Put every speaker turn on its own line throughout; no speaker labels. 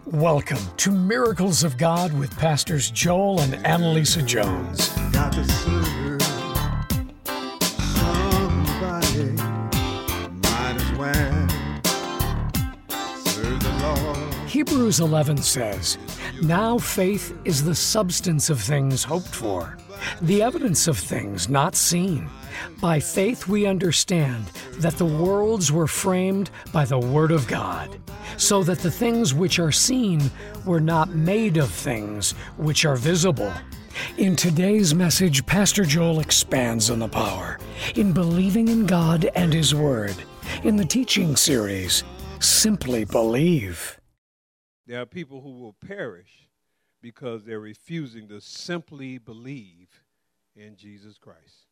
Welcome to Miracles of God with Pastors Joel and Annalisa Jones.
Got to serve somebody, might as well serve the Lord.
Hebrews 11 says, "Now faith is the substance of things hoped for, the evidence of things not seen. By faith we understand that the worlds were framed by the Word of God, so that the things which are seen were not made of things which are visible." In today's message, Pastor Joel expands on the power in believing in God and His Word in the teaching series, Simply Believe.
There are people who will perish because they're refusing to simply believe in Jesus Christ.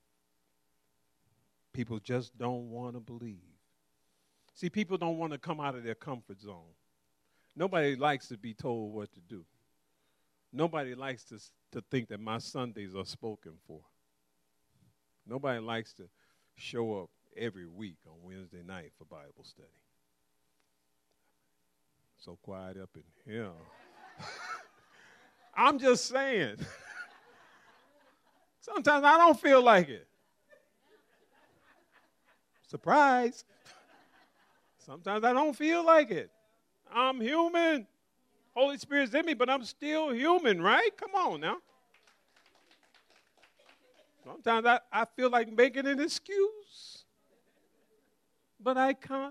People just don't want to believe. See, people don't want to come out of their comfort zone. Nobody likes to be told what to do. Nobody likes to think that my Sundays are spoken for. Nobody likes to show up every week on Wednesday night for Bible study. So quiet up in here. I'm just saying. Sometimes I don't feel like it. Surprise. Sometimes I don't feel like it. I'm human. Holy Spirit's in me, but I'm still human, right? Come on now. Sometimes I feel like making an excuse, but I can't.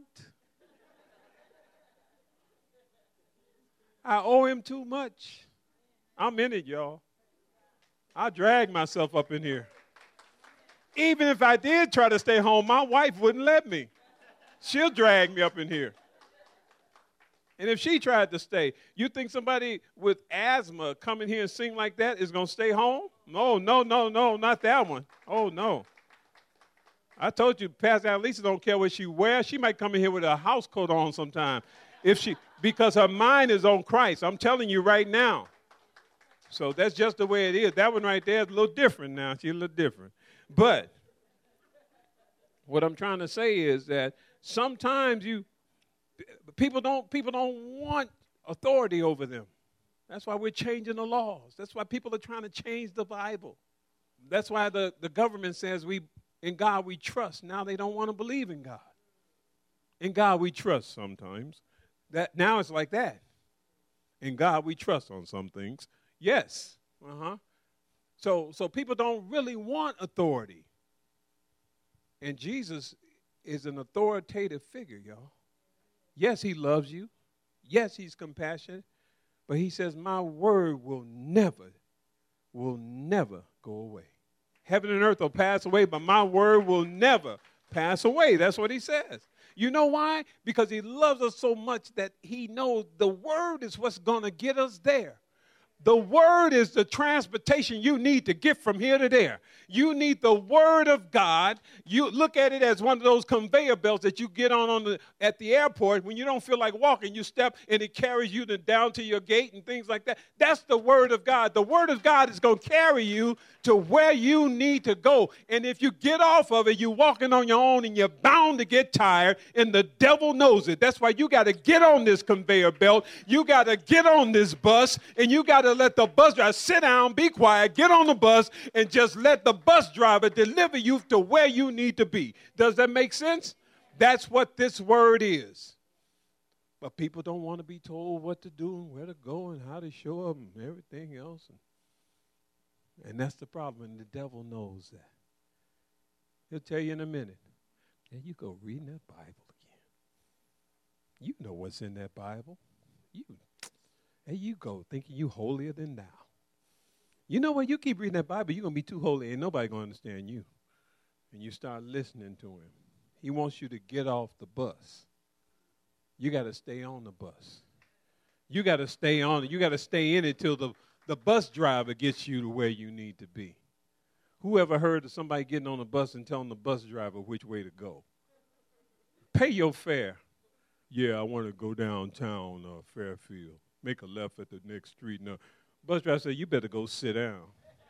I owe him too much. I'm in it, y'all. I drag myself up in here. Even if I did try to stay home, my wife wouldn't let me. She'll drag me up in here. And if she tried to stay, you think somebody with asthma coming here and sing like that is going to stay home? No, not that one. Oh, no. I told you, Pastor Annalisa don't care what she wears. She might come in here with a house coat on sometime because her mind is on Christ. I'm telling you right now. So that's just the way it is. That one right there is a little different now. She's a little different. But what I'm trying to say is that sometimes people don't want authority over them. That's why we're changing the laws. That's why people are trying to change the Bible. That's why the government says in God we trust. Now they don't want to believe in God. In God we trust sometimes. Now it's like that. In God we trust on some things. Yes. So people don't really want authority. And Jesus is an authoritative figure, y'all. Yes, he loves you. Yes, he's compassionate. But he says, my word will never go away. Heaven and earth will pass away, but my word will never pass away. That's what he says. You know why? Because he loves us so much that he knows the word is what's going to get us there. The word is the transportation you need to get from here to there. You need the word of God. You look at it as one of those conveyor belts that you get on at the airport when you don't feel like walking. You step and it carries you down to your gate and things like that. That's the word of God. The word of God is going to carry you to where you need to go. And if you get off of it, you're walking on your own and you're bound to get tired, and the devil knows it. That's why you got to get on this conveyor belt. You got to get on this bus, and you got to let the bus driver sit down, be quiet, get on the bus, and just let the bus driver deliver you to where you need to be. Does that make sense? That's what this word is. But people don't want to be told what to do and where to go and how to show up and everything else. And that's the problem, and the devil knows that. He'll tell you in a minute, there you go reading that Bible again. You know what's in that Bible. There you go, thinking you holier than thou. You know what? You keep reading that Bible, you're going to be too holy. Ain't nobody going to understand you. And you start listening to him. He wants you to get off the bus. You got to stay on the bus. You got to stay on it. You got to stay in it till the bus driver gets you to where you need to be. Who ever heard of somebody getting on the bus and telling the bus driver which way to go? Pay your fare. Yeah, I want to go downtown, Fairfield. Make a left at the next street. No, bus driver said, you better go sit down.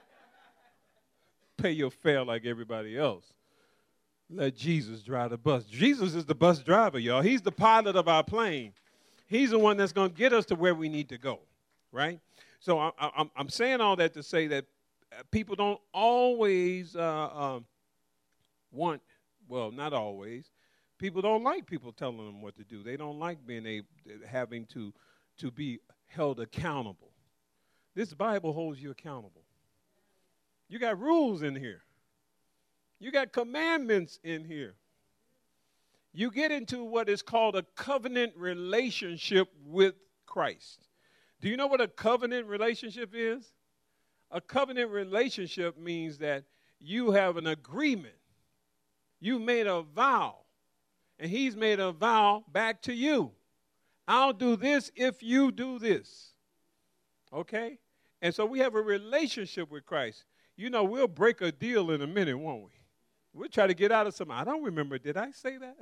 Pay your fare like everybody else. Let Jesus drive the bus. Jesus is the bus driver, y'all. He's the pilot of our plane. He's the one that's going to get us to where we need to go, right? So I'm saying all that to say that people don't always want, well, not always. People don't like people telling them what to do. They don't like having to be held accountable. This Bible holds you accountable. You got rules in here. You got commandments in here. You get into what is called a covenant relationship with Christ. Do you know what a covenant relationship is? A covenant relationship means that you have an agreement. You made a vow, and he's made a vow back to you. I'll do this if you do this. Okay? And so we have a relationship with Christ. You know, we'll break a deal in a minute, won't we? We'll try to get out of something. I don't remember. Did I say that?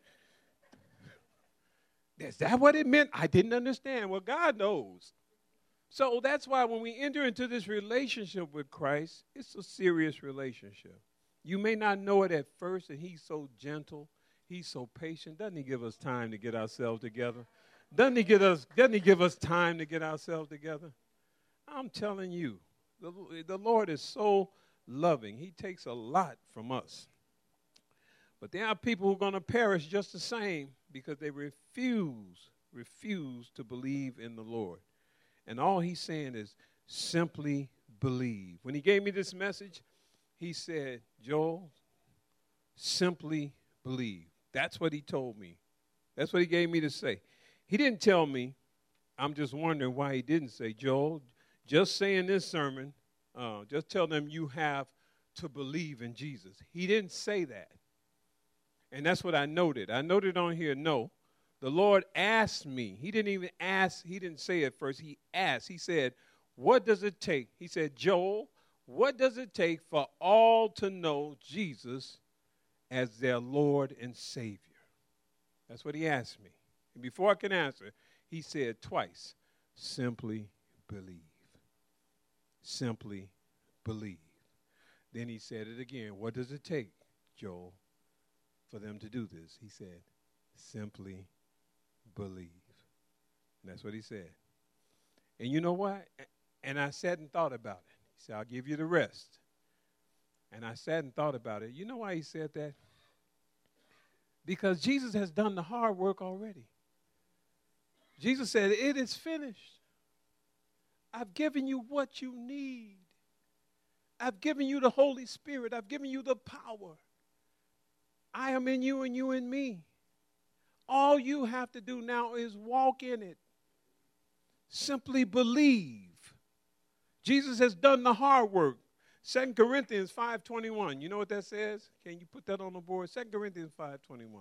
Is that what it meant? I didn't understand. Well, God knows. So that's why when we enter into this relationship with Christ, it's a serious relationship. You may not know it at first, and he's so gentle. He's so patient. Doesn't he give us time to get ourselves together? Doesn't he give us time to get ourselves together? I'm telling you, the Lord is so loving. He takes a lot from us. But there are people who are going to perish just the same because they refuse to believe in the Lord. And all he's saying is simply believe. When he gave me this message, he said, Joel, simply believe. That's what he told me. That's what he gave me to say. He didn't tell me, I'm just wondering why he didn't say, Joel, just say in this sermon, just tell them you have to believe in Jesus. He didn't say that. And that's what I noted. I noted on here, no. The Lord asked me. He didn't even ask. He didn't say it first. He asked. He said, what does it take? He said, Joel, what does it take for all to know Jesus as their Lord and Savior? That's what he asked me. And before I can answer, he said twice, simply believe. Simply believe. Then he said it again. What does it take, Joel, for them to do this? He said, simply believe. And that's what he said. And you know what? And I sat and thought about it. He said, I'll give you the rest. And I sat and thought about it. You know why he said that? Because Jesus has done the hard work already. Jesus said, it is finished. I've given you what you need. I've given you the Holy Spirit. I've given you the power. I am in you and you in me. All you have to do now is walk in it. Simply believe. Jesus has done the hard work. 2 Corinthians 5:21. You know what that says? Can you put that on the board? 2 Corinthians 5:21.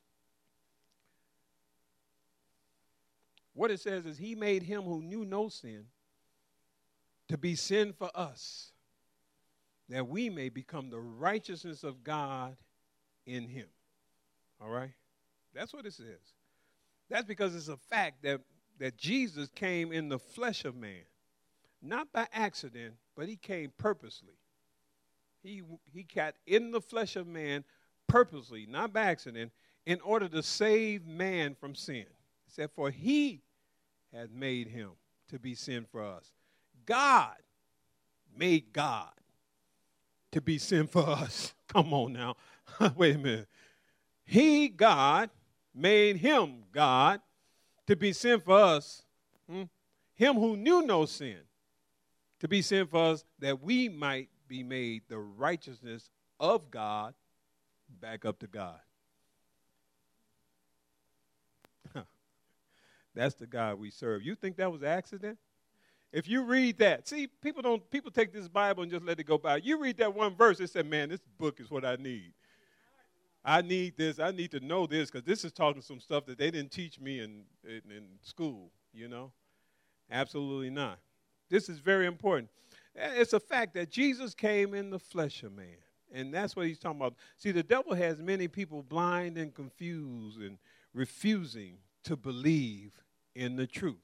What it says is he made him who knew no sin to be sin for us, that we may become the righteousness of God in him. All right? That's what it says. That's because it's a fact that Jesus came in the flesh of man. Not by accident, but he came purposely. He got in the flesh of man purposely, not by accident, in order to save man from sin. It said, for he had made him to be sin for us. God made God to be sin for us. Come on now. Wait a minute. He, God, made him, God, to be sin for us. Him who knew no sin, to be sin for us, that we might be made the righteousness of God back up to God. That's the God we serve. You think that was an accident? If you read that, see, people take this Bible and just let it go by. You read that one verse, it said, man, this book is what I need. I need this. I need to know this because this is talking some stuff that they didn't teach me in school, you know. Absolutely not. This is very important. It's a fact that Jesus came in the flesh of man, and that's what he's talking about. See, the devil has many people blind and confused and refusing to believe in the truth.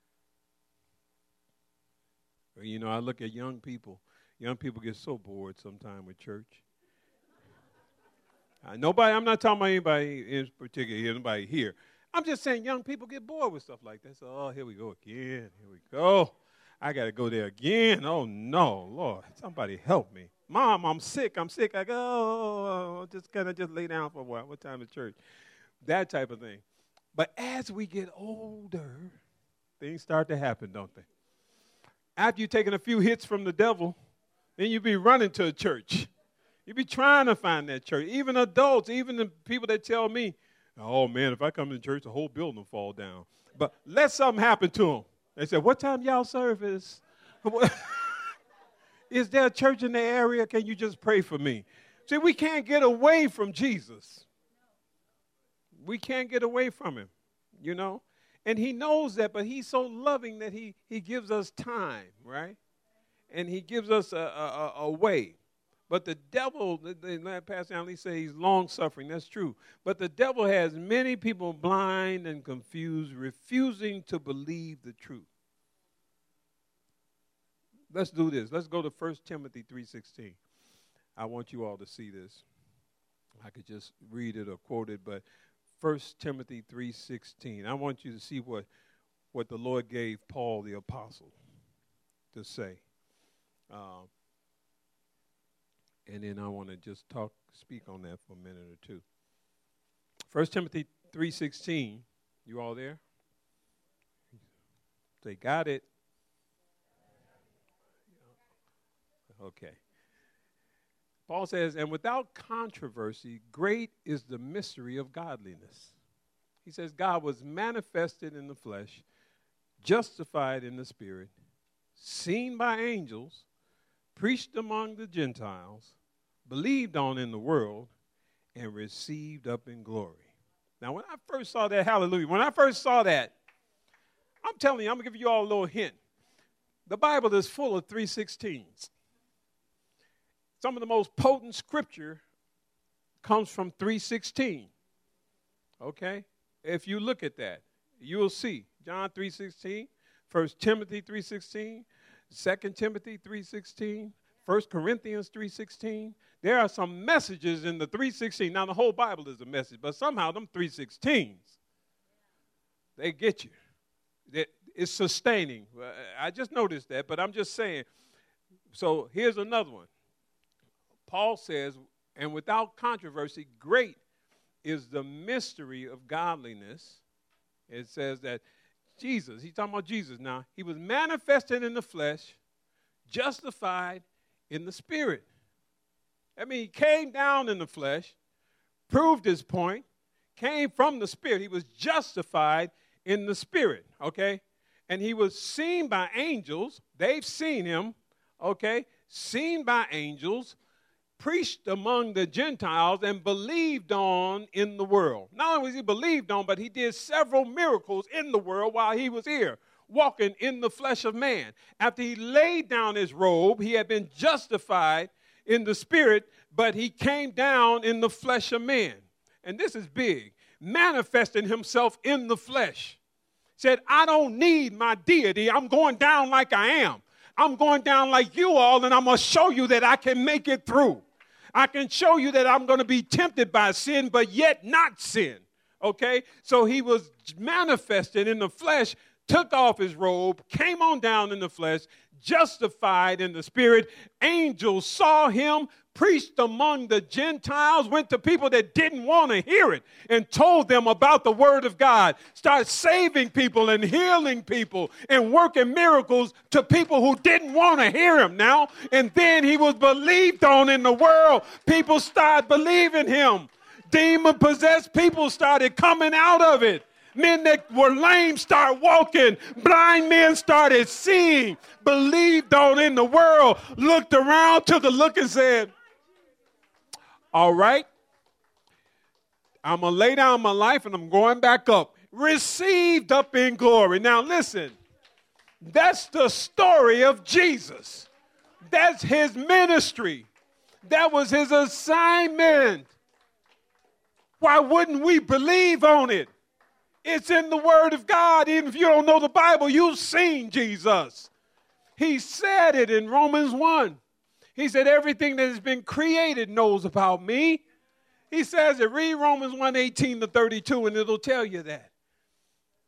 You know, I look at young people. Young people get so bored sometimes with church. I'm not talking about anybody in particular, anybody here. I'm just saying young people get bored with stuff like that. So, oh, here we go again. Here we go. I got to go there again. Oh, no, Lord. Somebody help me. Mom, I'm sick. I go, oh, just kind of just lay down for a while. What time is church? That type of thing. But as we get older, things start to happen, don't they? After you've taken a few hits from the devil, then you be running to a church. You be trying to find that church. Even adults, even the people that tell me, oh, man, if I come to church, the whole building will fall down. But let something happen to them. They said, what time y'all service? Is there a church in the area? Can you just pray for me? See, we can't get away from Jesus. We can't get away from him, you know. And he knows that, but he's so loving that he gives us time, right? And he gives us a way. But the devil, Pastor Allen said he's long-suffering. That's true. But the devil has many people blind and confused, refusing to believe the truth. Let's do this. Let's go to 1 Timothy 3:16. I want you all to see this. I could just read it or quote it, but 1 Timothy 3:16. I want you to see what the Lord gave Paul the apostle to say. And then I want to just speak on that for a minute or two. 1 Timothy 3:16. You all there? Say, got it. Okay. Paul says, and without controversy, great is the mystery of godliness. He says God was manifested in the flesh, justified in the spirit, seen by angels, preached among the Gentiles, believed on in the world, and received up in glory. Now, when I first saw that, hallelujah, when I first saw that, I'm telling you, I'm going to give you all a little hint. The Bible is full of 3:16s. Some of the most potent scripture comes from 3:16. Okay? If you look at that, you'll see John 3:16, 1 Timothy 3:16, 2 Timothy 3:16, 1 Corinthians 3:16. There are some messages in the 3:16. Now, the whole Bible is a message, but somehow them 3:16s, they get you. It's sustaining. I just noticed that, but I'm just saying. So here's another one. Paul says, and without controversy, great is the mystery of godliness. It says that Jesus, he's talking about Jesus now, he was manifested in the flesh, justified in the spirit. I mean, he came down in the flesh, proved his point, came from the spirit. He was justified in the spirit, okay? And he was seen by angels. They've seen him, okay? Seen by angels, preached among the Gentiles, and believed on in the world. Not only was he believed on, but he did several miracles in the world while he was here, walking in the flesh of man. After he laid down his robe, he had been justified in the spirit, but he came down in the flesh of man. And this is big. Manifesting himself in the flesh. Said, I don't need my deity. I'm going down like I am. I'm going down like you all, and I'm going to show you that I can make it through. I can show you that I'm going to be tempted by sin, but yet not sin. Okay? So he was manifested in the flesh, took off his robe, came on down in the flesh, justified in the spirit. Angels saw him, preached among the Gentiles, went to people that didn't want to hear it and told them about the word of God. Started saving people and healing people and working miracles to people who didn't want to hear him now. And then he was believed on in the world. People started believing him. Demon-possessed people started coming out of it. Men that were lame started walking. Blind men started seeing. Believed on in the world. Looked around, took a look and said, all right, I'm going to lay down my life and I'm going back up. Received up in glory. Now listen, that's the story of Jesus. That's his ministry. That was his assignment. Why wouldn't we believe on it? It's in the Word of God. Even if you don't know the Bible, you've seen Jesus. He said it in Romans 1. He said everything that has been created knows about me. He says it. Read Romans 1:18 to 32, and it'll tell you that.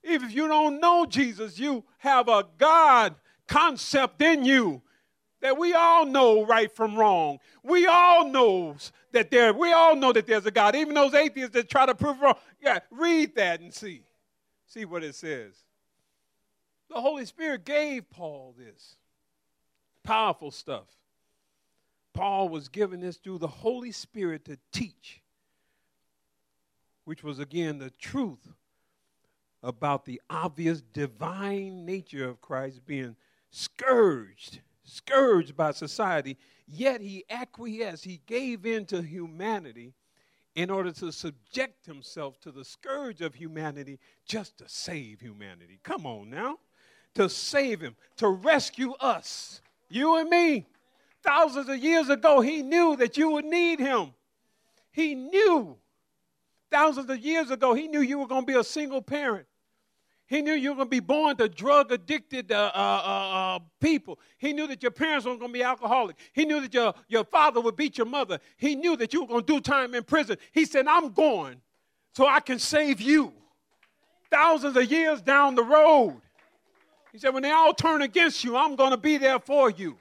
Even if you don't know Jesus, you have a God concept in you that we all know right from wrong. We all know that there's a God. Even those atheists that try to prove wrong. Yeah, read that and see. See what it says. The Holy Spirit gave Paul this powerful stuff. Paul was given this through the Holy Spirit to teach, which was, again, the truth about the obvious divine nature of Christ being scourged by society, yet he acquiesced, he gave in to humanity in order to subject himself to the scourge of humanity just to save humanity. Come on now. To save him, to rescue us, you and me. Thousands of years ago, he knew that you would need him. He knew. Thousands of years ago, he knew you were going to be a single parent. He knew you were going to be born to drug-addicted people. He knew that your parents weren't going to be alcoholic. He knew that your father would beat your mother. He knew that you were going to do time in prison. He said, I'm going so I can save you. Thousands of years down the road. He said, when they all turn against you, I'm going to be there for you.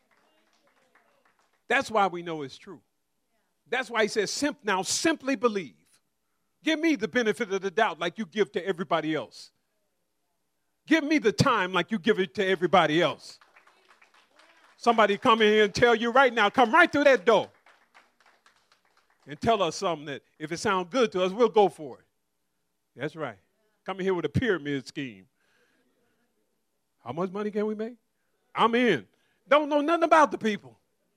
That's why we know it's true. That's why he says, now simply believe. Give me the benefit of the doubt like you give to everybody else. Give me the time like you give it to everybody else. Somebody come in here and tell you right now, come right through that door and tell us something that if it sounds good to us, we'll go for it. That's right. Come in here with a pyramid scheme. How much money can we make? I'm in. Don't know nothing about the people.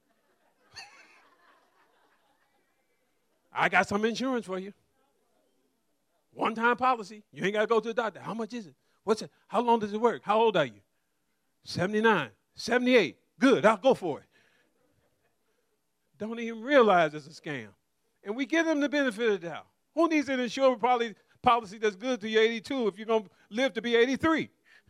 I got some insurance for you. One-time policy. You ain't got to go to the doctor. How much is it? What's it? How long does it work? How old are you? 79, 78. Good, I'll go for it. Don't even realize it's a scam. And we give them the benefit of the doubt. Who needs an insurance policy that's good to your 82 if you're going to live to be 83?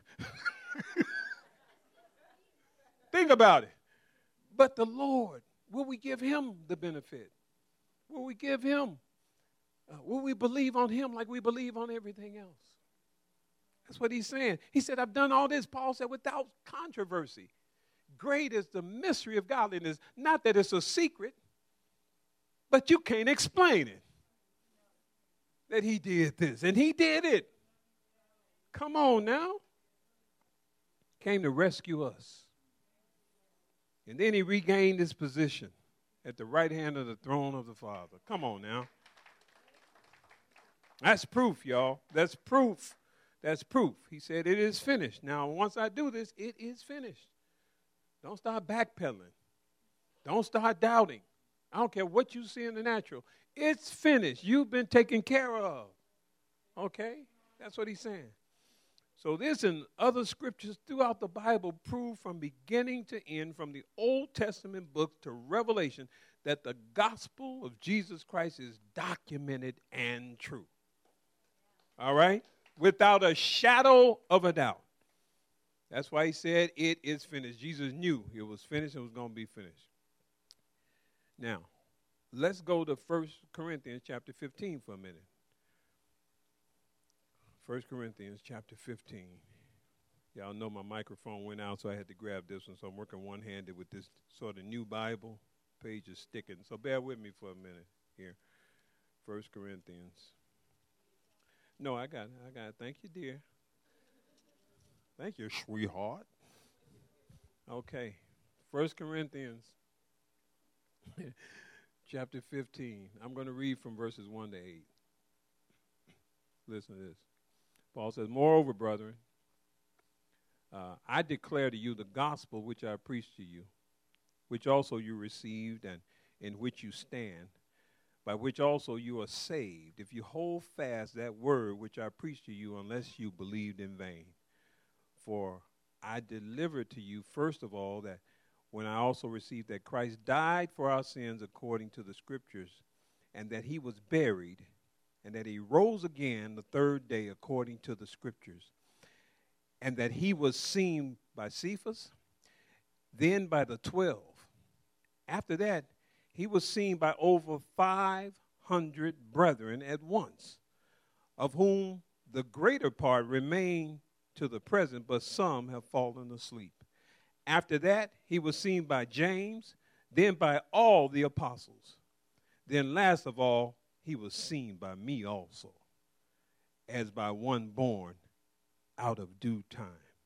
Think about it. But the Lord, will we give him the benefit? Will we give him? Will we believe on him like we believe on everything else? That's what he's saying. He said, I've done all this, Paul said, without controversy. Great is the mystery of godliness. Not that it's a secret, but you can't explain it. That he did this, and he did it. Come on now. Came to rescue us. And then he regained his position at the right hand of the throne of the Father. Come on now. That's proof, y'all. That's proof. That's proof. He said, it is finished. Now, once I do this, it is finished. Don't start backpedaling. Don't start doubting. I don't care what you see in the natural. It's finished. You've been taken care of. Okay? That's what he's saying. So this and other scriptures throughout the Bible prove from beginning to end, from the Old Testament books to Revelation, that the gospel of Jesus Christ is documented and true. All right? Without a shadow of a doubt. That's why he said it is finished. Jesus knew it was finished and was going to be finished. Now, let's go to 1 Corinthians chapter 15 for a minute. 1 Corinthians chapter 15. Y'all know my microphone went out, so I had to grab this one. So I'm working one-handed with this sort of new Bible. Page is sticking. So bear with me for a minute here. 1 Corinthians. No, I got it. Thank you, dear. Thank you, sweetheart. Okay. 1 Corinthians chapter 15. I'm going to read from verses 1 to 8. Listen to this. Paul says, moreover, brethren, I declare to you the gospel which I preached to you, which also you received and in which you stand, by which also you are saved, if you hold fast that word which I preached to you, unless you believed in vain. For I delivered to you, first of all, that when I also received that Christ died for our sins according to the Scriptures, and that he was buried, and that he rose again the third day according to the Scriptures, and that he was seen by Cephas, then by the 12. After that, he was seen by over 500 brethren at once, of whom The greater part remain to the present, but some have fallen asleep. After that, he was seen by James, then by all the apostles. Then last of all, he was seen by me also, as by one born out of due time.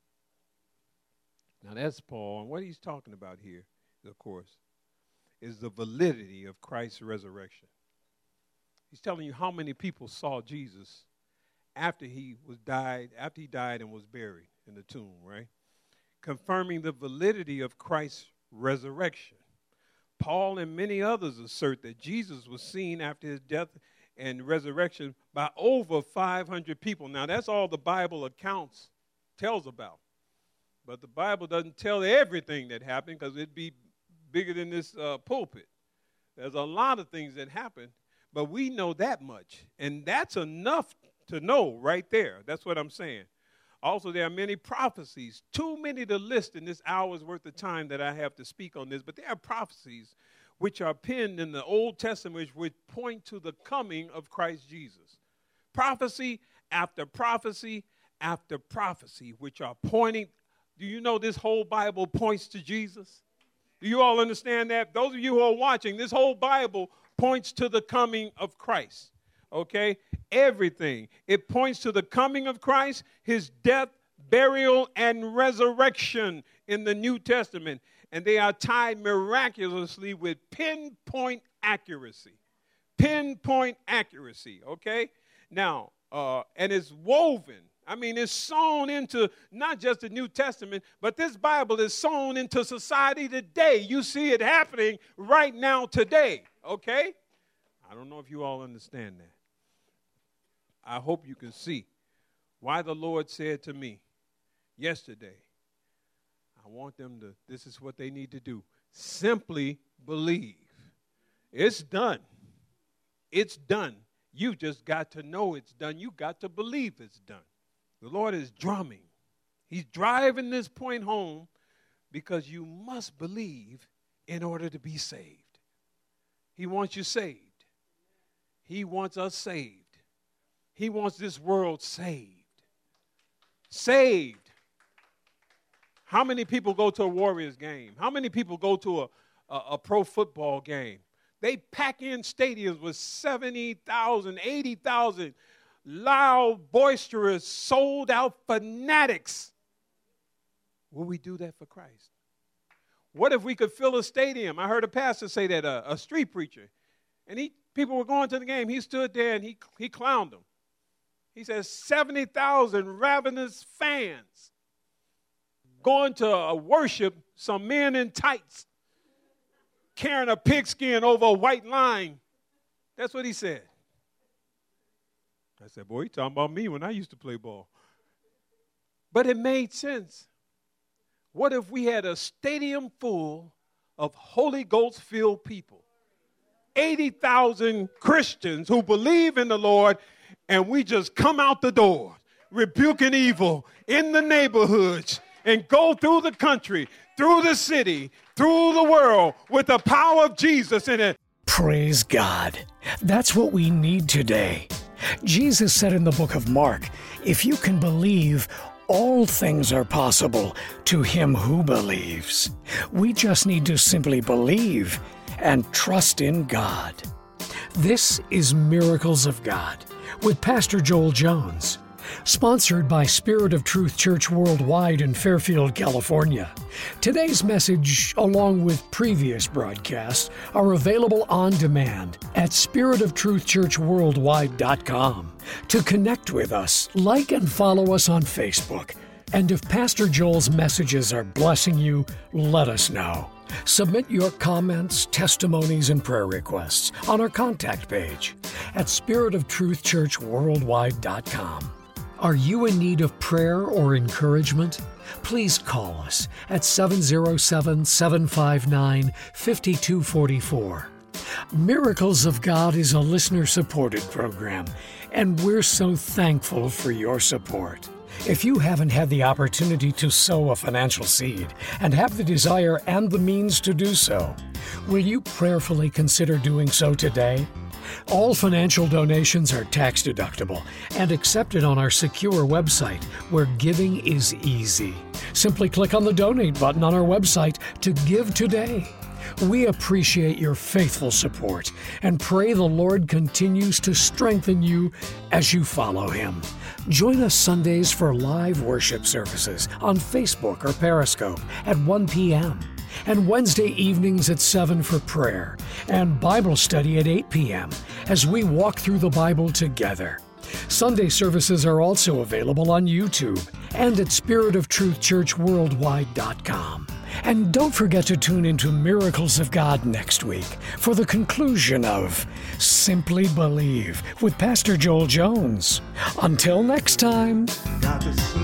Now that's Paul, and what he's talking about here, of course, is the validity of Christ's resurrection. He's telling you how many people saw Jesus after he died and was buried in the tomb, right? Confirming the validity of Christ's resurrection. Paul and many others assert that Jesus was seen after his death and resurrection by over 500 people. Now, that's all the Bible accounts tells about. But the Bible doesn't tell everything that happened because it'd be bigger than this pulpit. There's a lot of things that happened, but we know that much. And that's enough to know right there. That's what I'm saying. Also, there are many prophecies, too many to list in this hour's worth of time that I have to speak on this, but there are prophecies which are penned in the Old Testament which point to the coming of Christ Jesus. Prophecy after prophecy after prophecy, which are pointing. Do you know this whole Bible points to Jesus? Do you all understand that? Those of you who are watching, this whole Bible points to the coming of Christ. Okay? Everything. It points to the coming of Christ, his death, burial, and resurrection in the New Testament. And they are tied miraculously with pinpoint accuracy. Pinpoint accuracy, okay? Now, and it's woven. I mean, it's sewn into not just the New Testament, but this Bible is sewn into society today. You see it happening right now today, okay? I don't know if you all understand that. I hope you can see why the Lord said to me yesterday, I want them to, this is what they need to do. Simply believe. It's done. It's done. You just got to know it's done. You got to believe it's done. The Lord is drumming. He's driving this point home because you must believe in order to be saved. He wants you saved. He wants us saved. He wants this world saved. Saved. How many people go to a Warriors game? How many people go to a pro football game? They pack in stadiums with 70,000, 80,000 loud, boisterous, sold-out fanatics. Will we do that for Christ? What if we could fill a stadium? I heard a pastor say that, a street preacher. And people were going to the game. He stood there and he clowned them. He says 70,000 ravenous fans going to worship some men in tights carrying a pigskin over a white line. That's what he said. I said, boy, you talking about me when I used to play ball. But it made sense. What if we had a stadium full of Holy Ghost-filled people? 80,000 Christians who believe in the Lord, and we just come out the door, rebuking evil in the neighborhoods, and go through the country, through the city, through the world with the power of Jesus in it.
Praise God. That's what we need today. Jesus said in the book of Mark, if you can believe, all things are possible to him who believes. We just need to simply believe and trust in God. This is Miracles of God with Pastor Joel Jones, sponsored by Spirit of Truth Church Worldwide in Fairfield, California. Today's message, along with previous broadcasts, are available on demand at spiritoftruthchurchworldwide.com. To connect with us, like and follow us on Facebook. And if Pastor Joel's messages are blessing you, let us know. Submit your comments, testimonies, and prayer requests on our contact page at spiritoftruthchurchworldwide.com. Are you in need of prayer or encouragement? Please call us at 707-759-5244. Miracles of God is a listener-supported program, and we're so thankful for your support. If you haven't had the opportunity to sow a financial seed and have the desire and the means to do so, will you prayerfully consider doing so today? All financial donations are tax deductible and accepted on our secure website where giving is easy. Simply click on the donate button on our website to give today. We appreciate your faithful support and pray the Lord continues to strengthen you as you follow Him. Join us Sundays for live worship services on Facebook or Periscope at 1 p.m. and Wednesday evenings at 7 for prayer and Bible study at 8 p.m. as we walk through the Bible together. Sunday services are also available on YouTube and at SpiritofTruthChurchWorldwide.com. And don't forget to tune into Miracles of God next week for the conclusion of Simply Believe with Pastor Joel Jones. Until next time.
Got to